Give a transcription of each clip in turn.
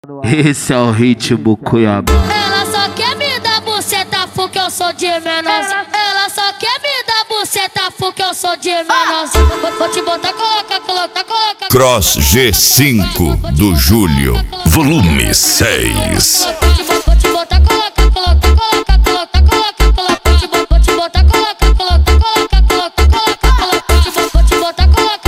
Esse é o ritmo Cuiabá. Ela só quer me dar buceta, que eu sou de menorzinho. Ela só quer me dar buceta, que eu sou de menorzinho. Vou te botar, coloca. Cross G5 do Júlio, volume 6. Vou te botar, coloca. Vou te botar, coloca. Vou te botar,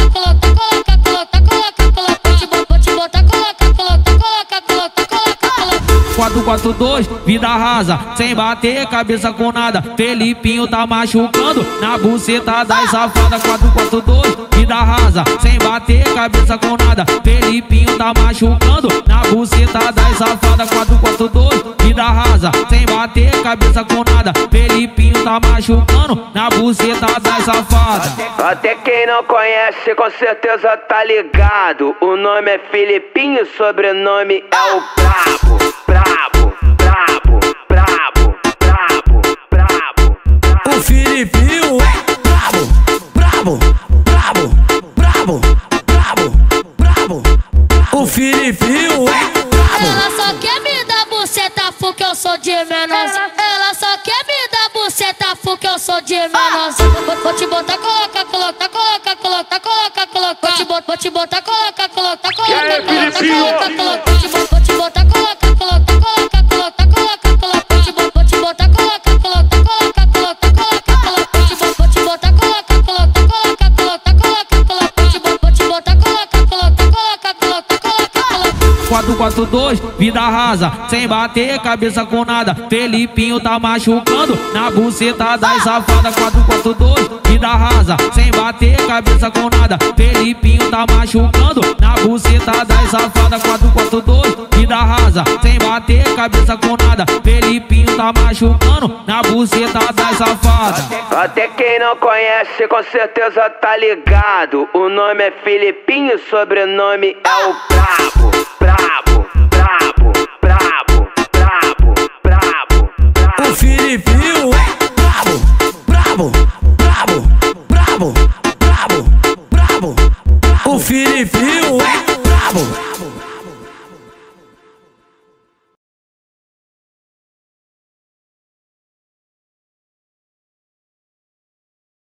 Quatro, 4-2, vida rasa, sem bater cabeça com nada. Felipinho tá machucando na buceta das safada. 4-4-2, vida rasa, sem bater cabeça com nada. Felipinho tá machucando na buceta das safada. 4-4-2, vida rasa, sem bater cabeça com nada. Felipinho tá machucando na buceta das safada. Até quem não conhece com certeza tá ligado. O nome é Felipinho, sobrenome é o Brabo. O Felipinho é brabo. O Felipinho é brabo. Ela só quer me dar buceta, que eu sou de menorzinho. Ela só quer me dar buceta, que eu sou de menorzinho. Vou te botar, coloca. Vou te botar, coloca. E aí, Felipinho? Vou te botar, coloca. Quatro, 4-2, vida rasa, sem bater cabeça com nada. Felipinho tá machucando na buceta das safada. 4-4-2, vida rasa, sem bater cabeça com nada. Felipinho tá machucando na buceta das safada. 4-4-2, vida rasa, sem bater cabeça com nada. Felipinho tá machucando na buceta das safada. Até quem não conhece com certeza tá ligado. O nome é Felipinho, sobrenome é o Brabo.